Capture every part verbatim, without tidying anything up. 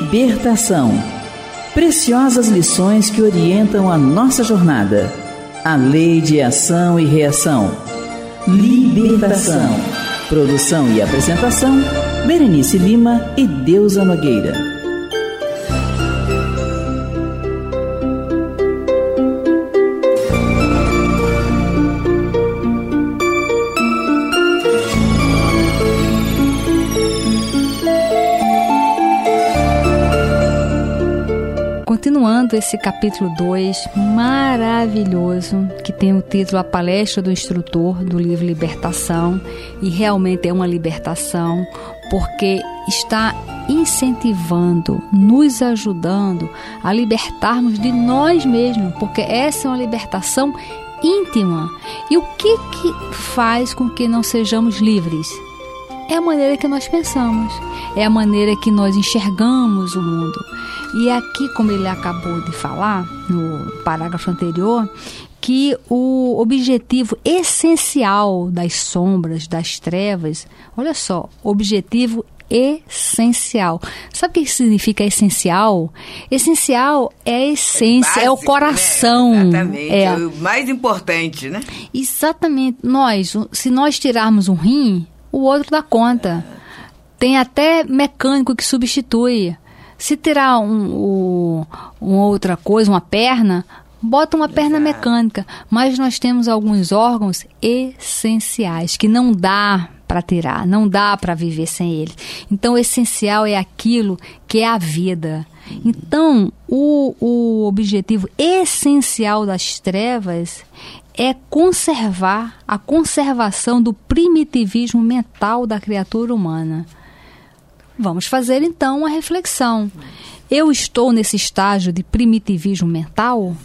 Libertação. Preciosas lições que orientam a nossa jornada. A lei de ação e reação. Libertação. Produção e apresentação, Berenice Lima e Deusa Nogueira. Continuando esse capítulo dois maravilhoso, que tem o título A Palestra do Instrutor, do livro Libertação, e realmente é uma libertação, porque está incentivando, nos ajudando a libertarmos de nós mesmos, porque essa é uma libertação íntima. E o que, que faz com que não sejamos livres? É a maneira que nós pensamos, é a maneira que nós enxergamos o mundo. E aqui, como ele acabou de falar, no parágrafo anterior, que o objetivo essencial das sombras, das trevas, olha só, objetivo essencial. Sabe o que significa essencial? Essencial é a essência, é, básico, é o coração. Né? Exatamente, é. é o mais importante, né? Exatamente. Nós, se nós tirarmos um rim, o outro dá conta. Tem até mecânico que substitui. Se tirar um, um, uma outra coisa, uma perna, bota uma perna mecânica. Mas nós temos alguns órgãos essenciais que não dá para tirar, não dá para viver sem eles. Então, o essencial é aquilo que é a vida. Então, o, o objetivo essencial das trevas é conservar a conservação do primitivismo mental da criatura humana. Vamos fazer então uma reflexão. Eu estou nesse estágio de primitivismo mental?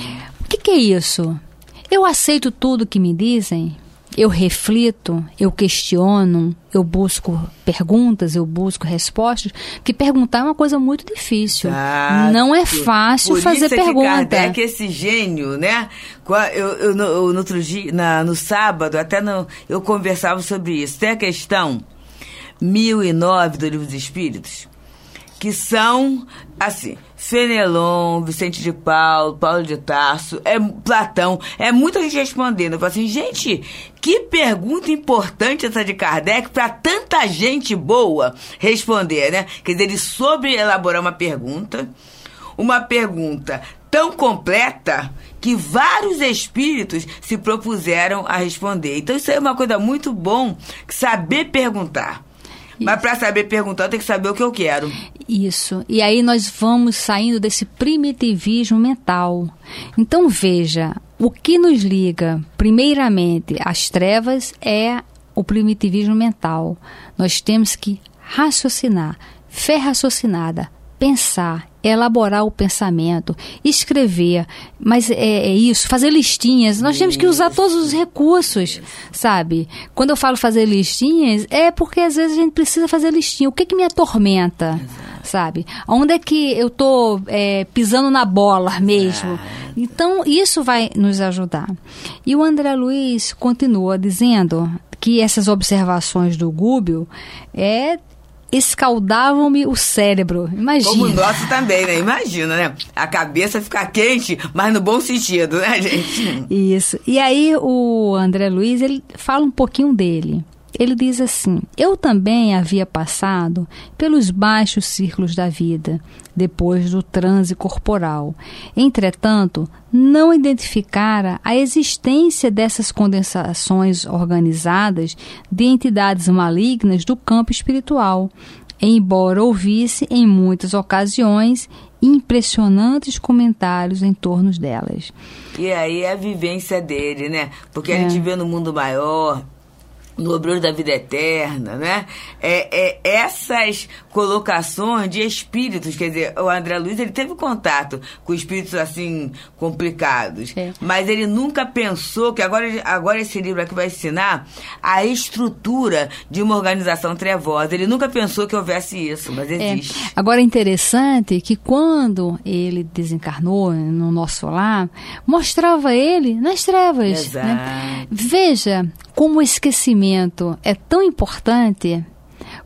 O que, que é isso? Eu aceito tudo que me dizem? Eu reflito, eu questiono, eu busco perguntas, eu busco respostas, porque perguntar é uma coisa muito difícil. Exato. Não é fácil Por fazer isso pergunta. É que Kardec, esse gênio, né? Eu, eu, no, no outro dia, na, no sábado, até no, eu conversava sobre isso. Tem a questão mil e nove do Livro dos Espíritos, que são, assim, Fenelon, Vicente de Paulo, Paulo de Tarso, é, Platão, é muita gente respondendo. Eu falo assim, gente, que pergunta importante essa de Kardec para tanta gente boa responder, né? Quer dizer, ele soube elaborar uma pergunta, uma pergunta tão completa que vários espíritos se propuseram a responder. Então, isso é uma coisa muito bom, saber perguntar. Isso. Mas para saber perguntar, eu tenho que saber o que eu quero. Isso. E aí nós vamos saindo desse primitivismo mental. Então, veja, o que nos liga, primeiramente, às trevas é o primitivismo mental. Nós temos que raciocinar, fé raciocinada, pensar, elaborar o pensamento, escrever, mas é, é isso, fazer listinhas. Nós temos que usar todos os recursos, sabe? Quando eu falo fazer listinhas, é porque às vezes a gente precisa fazer listinha. O que que me atormenta, sabe? Onde é que eu tô é, pisando na bola mesmo? Então, isso vai nos ajudar. E o André Luiz continua dizendo que essas observações do Gúbio é... escaldavam-me o cérebro. Imagina. Como o nosso também, né? Imagina, né? A cabeça fica quente, mas no bom sentido, né, gente? Isso. E aí o André Luiz, ele fala um pouquinho dele. Ele diz assim: eu também havia passado pelos baixos círculos da vida, depois do transe corporal. Entretanto, não identificara a existência dessas condensações organizadas de entidades malignas do campo espiritual, embora ouvisse em muitas ocasiões impressionantes comentários em torno delas. E aí é a vivência dele, né? Porque é. a gente vê no mundo maior, no obreiro da vida eterna, né? É, é essas colocações de espíritos, quer dizer, o André Luiz, ele teve contato com espíritos assim complicados, é. mas ele nunca pensou que agora, agora esse livro aqui vai ensinar a estrutura de uma organização trevosa. Ele nunca pensou que houvesse isso, mas existe. É. Agora é interessante que quando ele desencarnou no nosso lar, mostrava ele nas trevas. Né? Veja como o esquecimento é tão importante,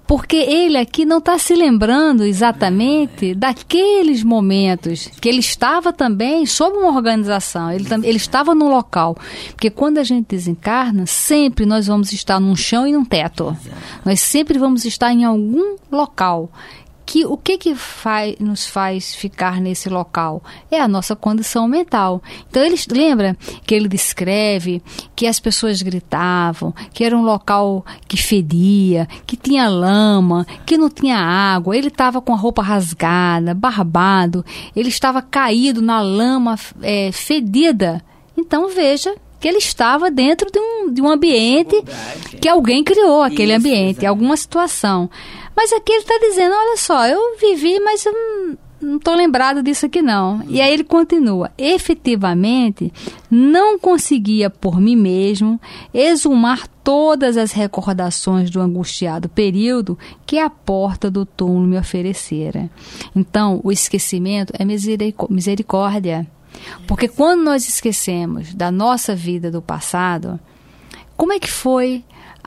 porque ele aqui não está se lembrando exatamente daqueles momentos que ele estava também sob uma organização, ele, ele estava no local. Porque quando a gente desencarna, sempre nós vamos estar num chão e num teto. Nós sempre vamos estar em algum local. Que, o que, que faz, nos faz ficar nesse local? É a nossa condição mental. Então, ele lembra que ele descreve que as pessoas gritavam, que era um local que fedia, que tinha lama, que não tinha água. Ele estava com a roupa rasgada, barbado, ele estava caído na lama é, fedida. Então, veja que ele estava dentro de um, de um ambiente que alguém criou, aquele Isso, ambiente, exatamente. Alguma situação. Mas aqui ele está dizendo, olha só, eu vivi, mas eu não estou lembrado disso aqui não. Hum. E aí ele continua, efetivamente, não conseguia por mim mesmo exumar todas as recordações do angustiado período que a porta do túmulo me oferecera. Então, o esquecimento é misericórdia. Porque quando nós esquecemos da nossa vida do passado, como é que foi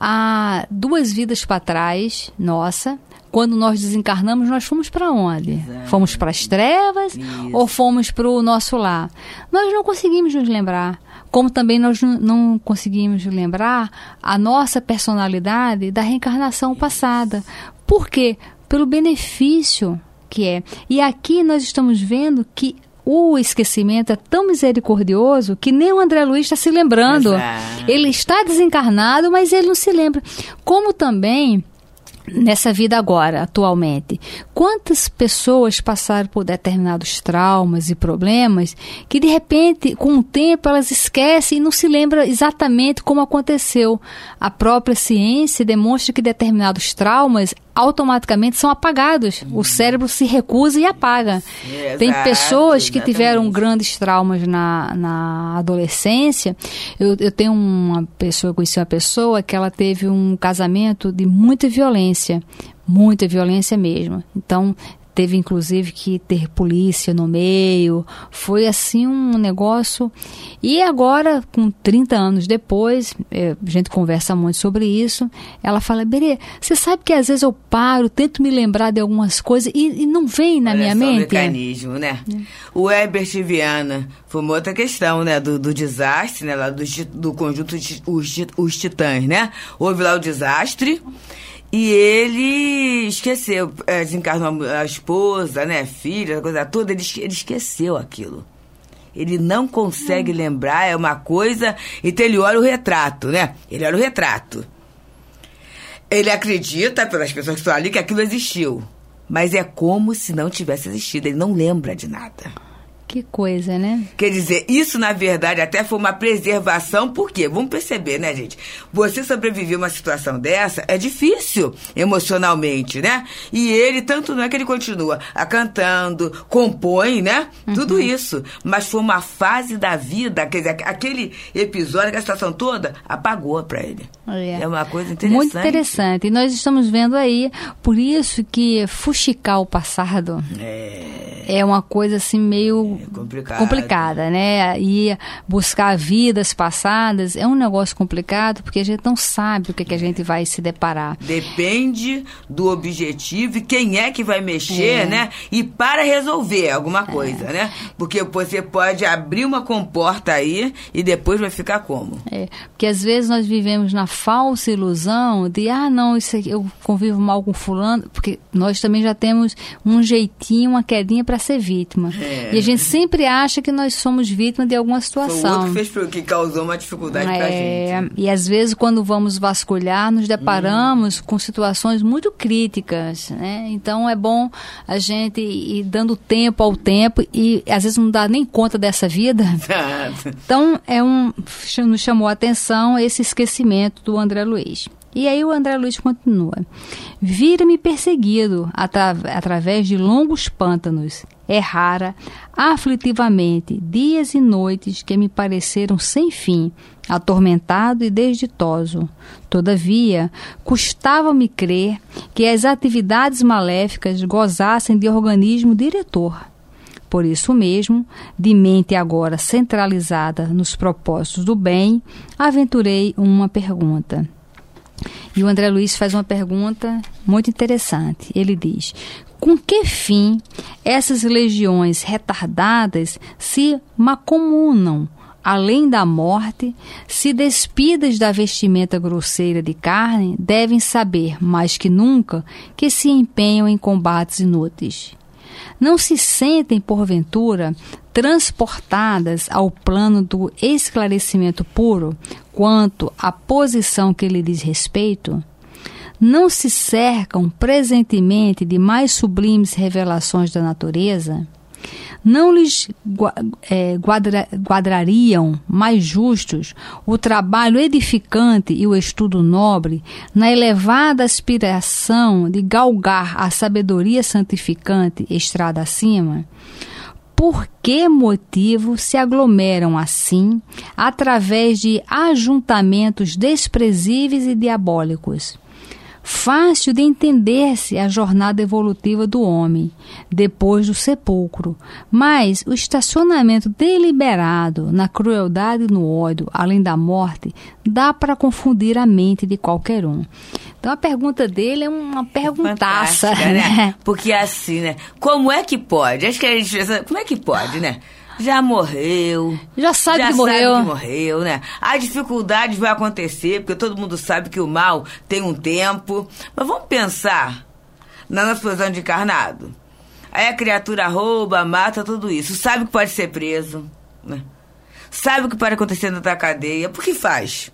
há duas vidas para trás, nossa, quando nós desencarnamos, nós fomos para onde? Exato. Fomos para as trevas Isso. ou fomos para o nosso lar? Nós não conseguimos nos lembrar. Como também nós não, não conseguimos lembrar a nossa personalidade da reencarnação passada. Por quê? Pelo benefício que é. E aqui nós estamos vendo que o esquecimento é tão misericordioso que nem o André Luiz está se lembrando. Exato. Ele está desencarnado, mas ele não se lembra. Como também nessa vida agora, atualmente, quantas pessoas passaram por determinados traumas e problemas que de repente, com o tempo, elas esquecem e não se lembram exatamente como aconteceu. A própria ciência demonstra que determinados traumas automaticamente são apagados. Hum. O cérebro se recusa e apaga. Exato, tem pessoas que exatamente. tiveram grandes traumas na, na adolescência. Eu, eu tenho uma pessoa, eu conheci uma pessoa que ela teve um casamento de muita violência, muita violência mesmo. Então, teve inclusive que ter polícia no meio, foi assim um negócio. E agora, com trinta anos depois, é, a gente conversa muito sobre isso, ela fala, Berê, você sabe que às vezes eu paro, tento me lembrar de algumas coisas e, e não vem na Olha minha só mente? O mecanismo, né? É. O Herbert Viana foi uma outra questão, né, do, do desastre, né, lá do, do conjunto de, os, os titãs, né? Houve lá o desastre, e ele esqueceu, é, desencarnou a esposa, né, a filha, a coisa toda, ele, ele esqueceu aquilo. Ele não consegue hum. lembrar, é uma coisa, então ele olha o retrato, né? Ele olha o retrato. Ele acredita, pelas pessoas que estão ali, que aquilo existiu. Mas é como se não tivesse existido, ele não lembra de nada. Que coisa, né? Quer dizer, isso na verdade até foi uma preservação, por quê? Vamos perceber, né, gente? Você sobreviver a uma situação dessa é difícil emocionalmente, né? E ele, tanto não é que ele continua a cantando, compõe, né? Uhum. Tudo isso. Mas foi uma fase da vida, quer dizer, aquele episódio, aquela situação toda, apagou pra ele. É. é uma coisa interessante. Muito interessante. E nós estamos vendo aí, por isso que fuxicar o passado é, é uma coisa assim meio complicado. complicada, né? E buscar vidas passadas é um negócio complicado porque a gente não sabe o que, que a gente vai se deparar. Depende do objetivo e quem é que vai mexer, é. né? E para resolver alguma coisa, é. né? Porque você pode abrir uma comporta aí e depois vai ficar como? É, porque às vezes nós vivemos na falsa ilusão de, ah, não, isso aqui, eu convivo mal com fulano, porque nós também já temos um jeitinho, uma quedinha para ser vítima. É. E a gente sempre acha que nós somos vítima de alguma situação. Foi o outro que, fez, que causou uma dificuldade é, pra gente. E às vezes quando vamos vasculhar, nos deparamos hum. com situações muito críticas, né? Então é bom a gente ir dando tempo ao tempo e às vezes não dá nem conta dessa vida. Então é um, nos chamou a atenção esse esquecimento do André Luiz. E aí o André Luiz continua. Vira-me perseguido atra- através de longos pântanos. Errara aflitivamente dias e noites que me pareceram sem fim, atormentado e desditoso. Todavia, custava-me crer que as atividades maléficas gozassem de organismo diretor. Por isso mesmo, de mente agora centralizada nos propósitos do bem, aventurei uma pergunta. E o André Luiz faz uma pergunta muito interessante. Ele diz: com que fim essas legiões retardadas se macomunam, além da morte, se despidas da vestimenta grosseira de carne, devem saber, mais que nunca, que se empenham em combates inúteis? Não se sentem, porventura, transportadas ao plano do esclarecimento puro quanto à posição que lhe diz respeito? Não se cercam presentemente de mais sublimes revelações da natureza? Não lhes é, guadra, guadrariam mais justos o trabalho edificante e o estudo nobre na elevada aspiração de galgar a sabedoria santificante estrada acima? Por que motivo se aglomeram assim, através de ajuntamentos desprezíveis e diabólicos? Fácil de entender-se a jornada evolutiva do homem, depois do sepulcro, mas o estacionamento deliberado na crueldade e no ódio, além da morte, dá para confundir a mente de qualquer um. Então a pergunta dele é uma perguntaça, né? né? Porque assim, né? Como é que pode? Acho que a gente pensa, como é que pode, né? Já morreu. Já sabe já que morreu. sabe que morreu, né? A dificuldade vai acontecer, porque todo mundo sabe que o mal tem um tempo. Mas vamos pensar na nossa posição de encarnado. Aí a criatura rouba, mata, tudo isso. Sabe que pode ser preso, né? Sabe o que pode acontecer na cadeia. Por que faz?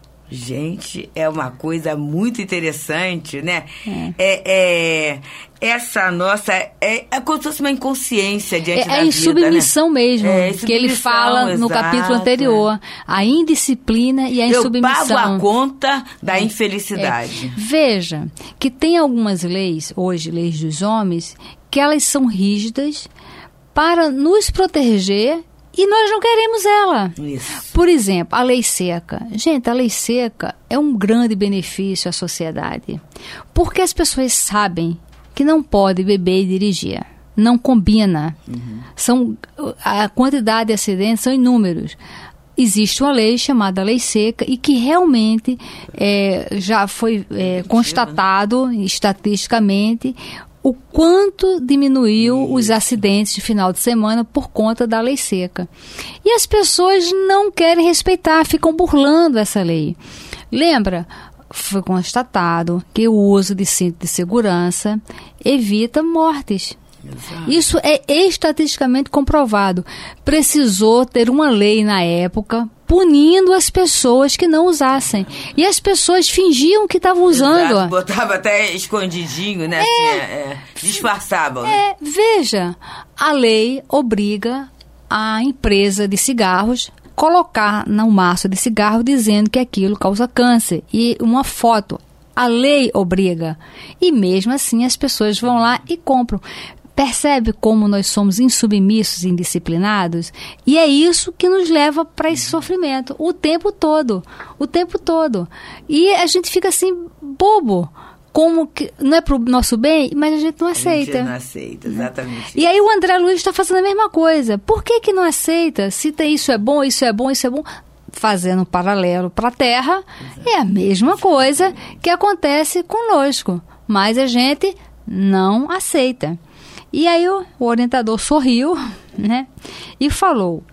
Gente, é uma coisa muito interessante, né? É, é, é essa nossa... É, é como se fosse uma inconsciência diante é, da é vida, insubmissão, né? Mesmo, é, que ele fala exato, no capítulo anterior. A indisciplina e a insubmissão. Eu pago a conta da infelicidade. É. Veja, que tem algumas leis, hoje, leis dos homens, que elas são rígidas para nos proteger e nós não queremos ela. Isso. Por exemplo, a lei seca. Gente, a lei seca é um grande benefício à sociedade. Porque as pessoas sabem que não pode beber e dirigir. Não combina. Uhum. São, a quantidade de acidentes são inúmeros. Existe uma lei chamada lei seca e que realmente é, já foi é, constatado estatisticamente o quanto diminuiu os acidentes de final de semana por conta da lei seca. E as pessoas não querem respeitar, ficam burlando essa lei. Lembra? Foi constatado que o uso de cinto de segurança evita mortes. Exato. Isso é estatisticamente comprovado. Precisou ter uma lei na época punindo as pessoas que não usassem. E as pessoas fingiam que estavam usando. Exato. Botava até escondidinho, né? É, assim, é, é, disfarçavam. Né? É, veja, a lei obriga a empresa de cigarros colocar no maço de cigarro dizendo que aquilo causa câncer. E uma foto. A lei obriga. E mesmo assim as pessoas vão lá e compram. Percebe como nós somos insubmissos e indisciplinados? E é isso que nos leva para esse sofrimento o tempo todo, o tempo todo. E a gente fica assim, bobo, como que não é para o nosso bem, mas a gente não aceita. A gente não aceita, exatamente. E aí o André Luiz está fazendo a mesma coisa. Por que que não aceita? Se tem isso é bom, isso é bom, isso é bom... Fazendo um paralelo para a Terra, exato. É a mesma coisa que acontece conosco, mas a gente não aceita. E aí o, o orientador sorriu, né, e falou: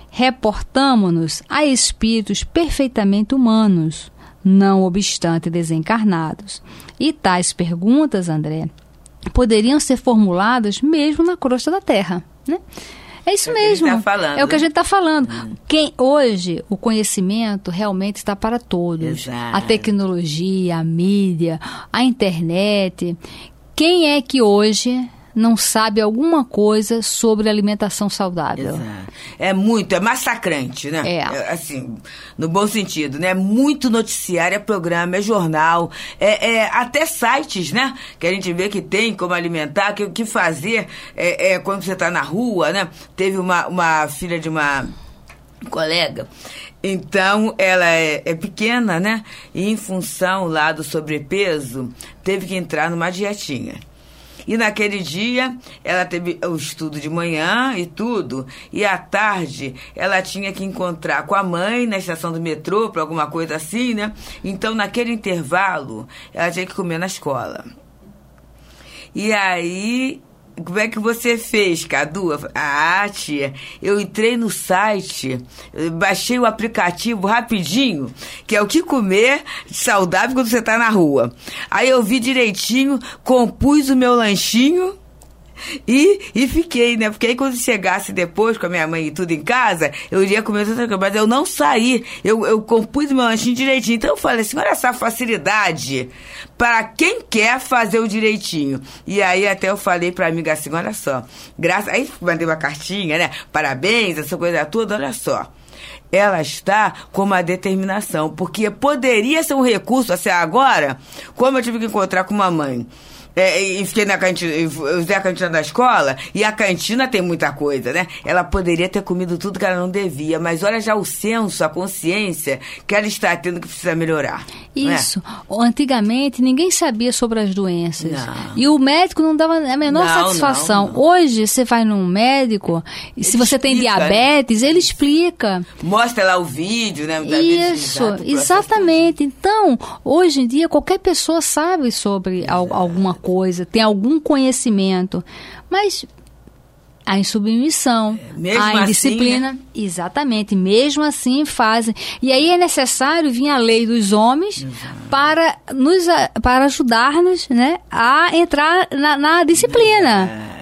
reportamo-nos a espíritos perfeitamente humanos, não obstante desencarnados. E tais perguntas, André, poderiam ser formuladas mesmo na crosta da Terra, né? É isso é mesmo. Tá falando, é o que a gente está falando. Hum. Quem, hoje, o conhecimento realmente está para todos. Exato. A tecnologia, a mídia, a internet. Quem é que hoje não sabe alguma coisa sobre alimentação saudável? Exato. É muito, é massacrante, né? É. É, assim, no bom sentido, né? Muito noticiário, é programa, é jornal, é, é até sites, né? Que a gente vê que tem como alimentar, que o que fazer é, é, quando você está na rua, né? Teve uma, uma filha de uma colega, então ela é, é pequena, né? E em função lá do sobrepeso, teve que entrar numa dietinha. E naquele dia, ela teve o estudo de manhã e tudo. E à tarde, ela tinha que encontrar com a mãe na estação do metrô, para alguma coisa assim, né? Então, naquele intervalo, ela tinha que comer na escola. E aí... Como é que você fez, Cadu? Ah, tia, eu entrei no site, baixei o aplicativo rapidinho, que é o que comer saudável quando você tá na rua. Aí eu vi direitinho, compus o meu lanchinho e, e fiquei, né? Porque aí quando chegasse depois com a minha mãe e tudo em casa, eu iria comer outra coisa, mas eu não saí. Eu, eu compus o meu lanchinho direitinho. Então eu falei assim, olha essa facilidade para quem quer fazer o direitinho. E aí até eu falei pra amiga assim, olha só, graças... aí mandei uma cartinha, né? Parabéns, essa coisa toda, olha só. Ela está com uma determinação, porque poderia ser um recurso, assim, agora, como eu tive que encontrar com uma mãe, É, e fiquei na cantina, eu usei a cantina da escola, e a cantina tem muita coisa, né? Ela poderia ter comido tudo que ela não devia, mas olha já o senso, a consciência que ela está tendo que precisa melhorar. Isso. Né? Antigamente, ninguém sabia sobre as doenças. Não. E o médico não dava a menor não, satisfação. Não, não. Hoje, você vai num médico, e se você explica, tem diabetes, né? Ele explica. Mostra lá o vídeo, né? Isso, exatamente. Então, hoje em dia, qualquer pessoa sabe sobre é. alguma coisa. coisa, tem algum conhecimento, mas a insubmissão, é, a indisciplina, assim, né? Exatamente, mesmo assim fazem. E aí é necessário vir a lei dos homens uhum. para, nos, para ajudar-nos, né, a entrar na, na disciplina. É.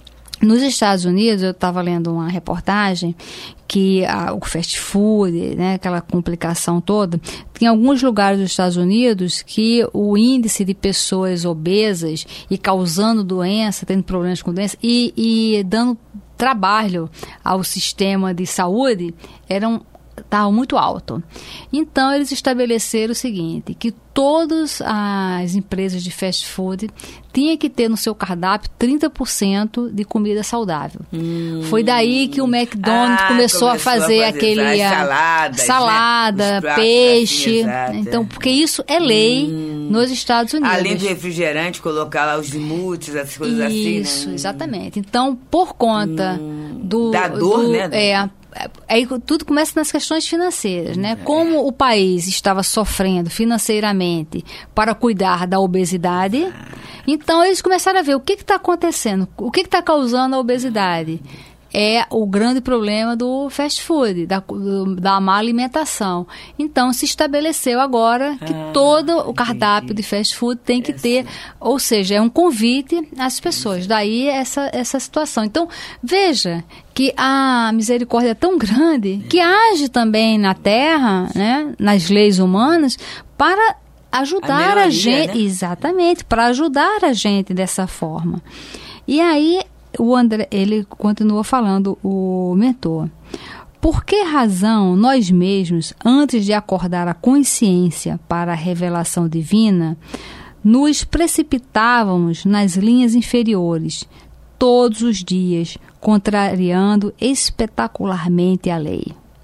Nos Estados Unidos, eu estava lendo uma reportagem que a, o fast food, né, aquela complicação toda, tem alguns lugares dos Estados Unidos que o índice de pessoas obesas e causando doença, tendo problemas com doença e, e dando trabalho ao sistema de saúde, eram estava muito alto. Então, eles estabeleceram o seguinte, que todas as empresas de fast food tinham que ter no seu cardápio trinta por cento de comida saudável. Hum. Foi daí que o McDonald's ah, começou, começou a fazer, a fazer aquele saladas, salada, né? Peixe. Assim, então, porque isso é lei hum. nos Estados Unidos. Além do refrigerante, colocar lá os smooths, as coisas isso, assim, né? Isso, exatamente. Então, por conta hum. do... Da dor, do, né? É, aí tudo começa nas questões financeiras, né? Como o país estava sofrendo financeiramente para cuidar da obesidade, então eles começaram a ver o que está acontecendo, o que está causando a obesidade. É o grande problema do fast food, da, do, da má alimentação. Então, se estabeleceu agora que ah, todo o cardápio entendi. de fast food tem que essa. ter, ou seja, é um convite às pessoas. Daí essa, essa situação. Então, veja que a misericórdia é tão grande que age também na Terra, né, nas leis humanas, para ajudar a, melhoria, a gente, né? Exatamente, para ajudar a gente dessa forma. E aí, o André, ele continua falando, o mentor. Por que razão nós mesmos, antes de acordar a consciência para a revelação divina, nos precipitávamos nas linhas inferiores, todos os dias, contrariando espetacularmente a lei?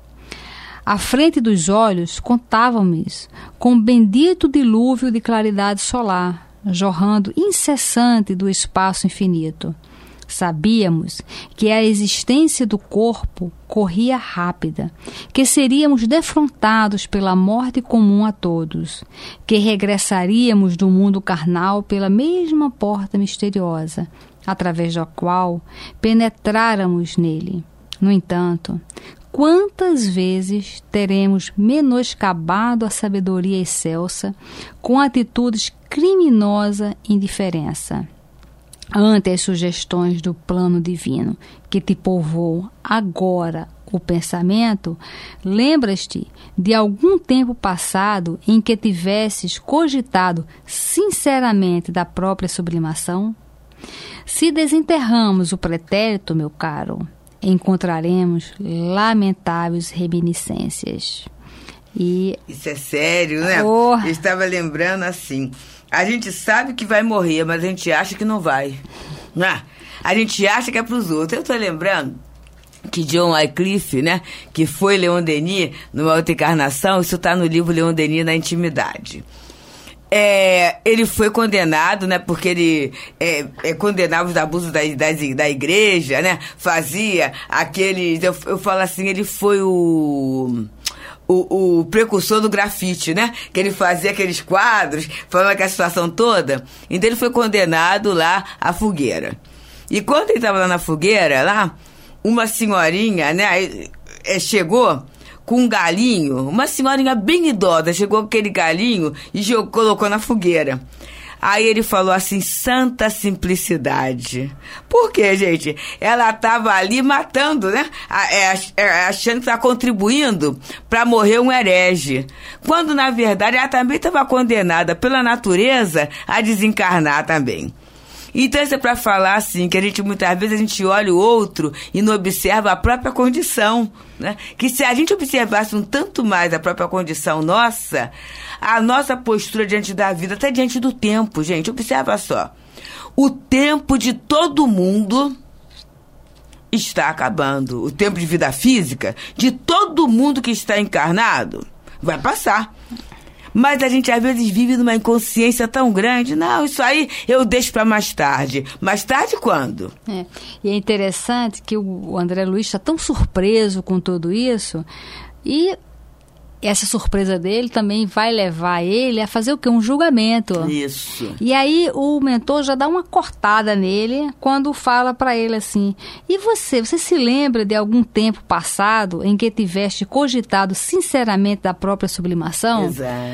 À frente dos olhos, contávamos com o bendito dilúvio de claridade solar, jorrando incessante do espaço infinito. Sabíamos que a existência do corpo corria rápida, que seríamos defrontados pela morte comum a todos, que regressaríamos do mundo carnal pela mesma porta misteriosa, através da qual penetráramos nele. No entanto, quantas vezes teremos menoscabado a sabedoria excelsa com atitudes criminosa indiferença ante as sugestões do plano divino que te povoam agora o pensamento? Lembras-te de algum tempo passado em que tivesses cogitado sinceramente da própria sublimação? Se desenterramos o pretérito, meu caro, encontraremos lamentáveis reminiscências. E... Isso é sério, né? Oh. Eu estava lembrando assim... A gente sabe que vai morrer, mas a gente acha que não vai. Né? A gente acha que é para os outros. Eu estou lembrando que John Wycliffe, né, que foi Leon Denis numa outra encarnação, isso está no livro Leon Denis na Intimidade. É, ele foi condenado, né? Porque ele é, é, condenava os abusos da, da, da igreja, né? Fazia aqueles... Eu, eu falo assim, ele foi o... O, o precursor do grafite, né? Que ele fazia aqueles quadros, falando aquela situação toda. Então ele foi condenado lá à fogueira. E quando ele estava lá na fogueira, lá, uma senhorinha, né? Chegou com um galinho, uma senhorinha bem idosa, chegou com aquele galinho e jogou, colocou na fogueira. Aí ele falou assim, santa simplicidade. Por quê, gente? Ela estava ali matando, né? Achando que estava contribuindo para morrer um herege. Quando, na verdade, ela também estava condenada pela natureza a desencarnar também. Então, isso é para falar assim, que a gente, muitas vezes, a gente olha o outro e não observa a própria condição, né? Que se a gente observasse um tanto mais a própria condição nossa, a nossa postura diante da vida, até diante do tempo, gente, observa só. O tempo de todo mundo está acabando. O tempo de vida física de todo mundo que está encarnado vai passar. Mas a gente, às vezes, vive numa inconsciência tão grande. Não, isso aí eu deixo para mais tarde. Mais tarde quando? É. E é interessante que o André Luiz está tão surpreso com tudo isso. E essa surpresa dele também vai levar ele a fazer o quê? Um julgamento. Isso. E aí o mentor já dá uma cortada nele quando fala para ele assim, e você, você se lembra de algum tempo passado em que tiveste cogitado sinceramente da própria sublimação?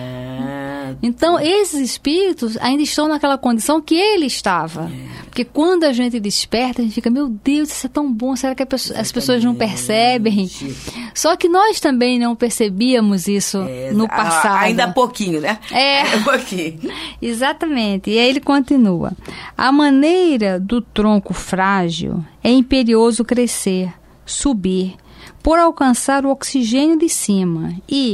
Exato. Então, esses espíritos ainda estão naquela condição que ele estava. É. Porque quando a gente desperta, a gente fica, meu Deus, isso é tão bom, será que pessoa, as pessoas não percebem? Só que nós também não percebíamos isso é, no passado. Ainda há pouquinho, né? É. Ainda pouquinho. Exatamente. E aí ele continua. A maneira do tronco frágil é imperioso crescer, subir, por alcançar o oxigênio de cima e,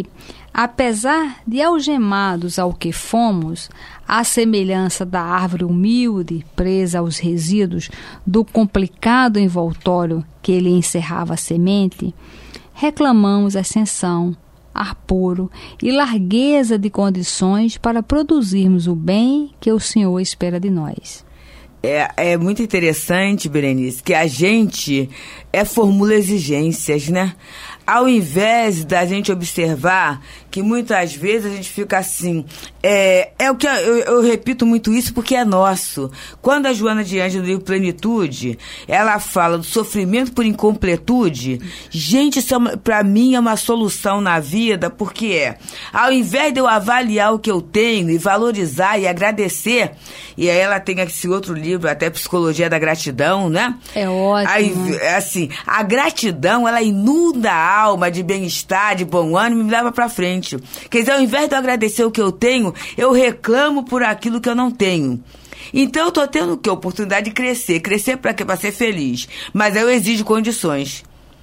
apesar de algemados ao que fomos, à semelhança da árvore humilde presa aos resíduos do complicado envoltório que lhe encerrava a semente, reclamamos ascensão, ar puro e largueza de condições para produzirmos o bem que o Senhor espera de nós. É, é muito interessante, Berenice, que a gente é, formula exigências, né? Ao invés da gente observar que muitas vezes a gente fica assim, é, é o que eu, eu, eu repito muito isso porque é nosso. Quando a Joana de Ângeles, no livro Plenitude, ela fala do sofrimento por incompletude, gente, isso é para mim é uma solução na vida, porque é, ao invés de eu avaliar o que eu tenho e valorizar e agradecer, e aí ela tem esse outro livro, até Psicologia da Gratidão, né? É ótimo. Aí, assim, a gratidão, ela inunda a alma de bem-estar, de bom ânimo e me leva pra frente. Quer dizer, ao invés de eu agradecer o que eu tenho, eu reclamo por aquilo que eu não tenho. Então eu tô tendo o quê? Oportunidade de crescer. Crescer pra quê? Pra ser feliz. Mas eu exijo condições.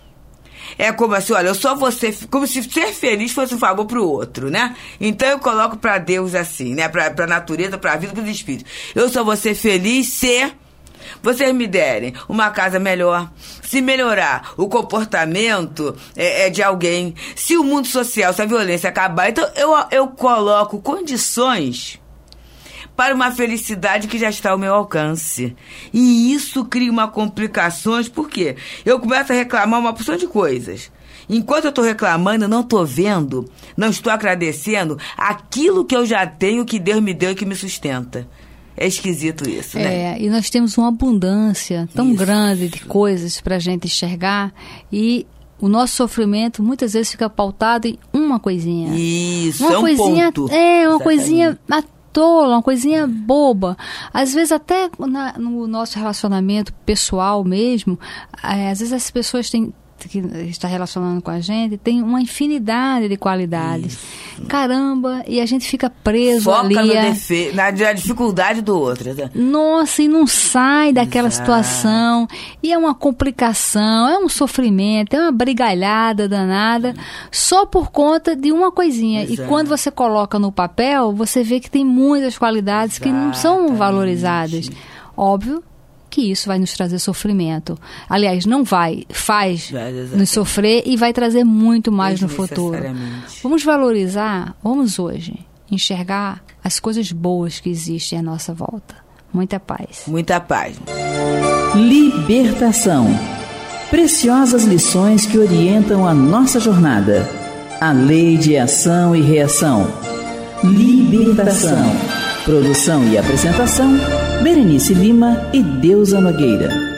É como assim, olha, eu só vou ser, como se ser feliz fosse um favor pro outro, né? Então eu coloco pra Deus assim, né? Pra, pra natureza, pra vida, pros espíritos. Eu só vou ser feliz se vocês me derem uma casa melhor, se melhorar o comportamento é, é, de alguém, se o mundo social, se a violência acabar. Então eu, eu coloco condições para uma felicidade que já está ao meu alcance. E isso cria uma complicações, por quê? Eu começo a reclamar uma porção de coisas. Enquanto eu estou reclamando, eu não estou vendo, não estou agradecendo aquilo que eu já tenho, que Deus me deu e que me sustenta. É esquisito isso, né? É, e nós temos uma abundância tão isso. grande de coisas para a gente enxergar e o nosso sofrimento muitas vezes fica pautado em uma coisinha. Isso, uma é um coisinha, ponto. É, uma Exatamente. coisinha tola, uma coisinha boba. Às vezes até na, no nosso relacionamento pessoal mesmo, é, às vezes as pessoas têm que está relacionando com a gente tem uma infinidade de qualidades. Isso. Caramba, e a gente fica preso Foca ali. No defe- na, na dificuldade do outro. Né? Nossa, e não sai daquela Exato. situação. E é uma complicação, é um sofrimento, é uma brigalhada danada, hum. só por conta de uma coisinha. Exato. E quando você coloca no papel, você vê que tem muitas qualidades Exatamente. Que não são valorizadas. Óbvio que isso vai nos trazer sofrimento. Aliás, não vai, faz vai, nos sofrer e vai trazer muito mais no futuro. Vamos valorizar, vamos hoje, enxergar as coisas boas que existem à nossa volta. Muita paz. Muita paz. Libertação. Preciosas lições que orientam a nossa jornada. A lei de ação e reação. Libertação. Produção e apresentação, Berenice Lima e Deusa Nogueira.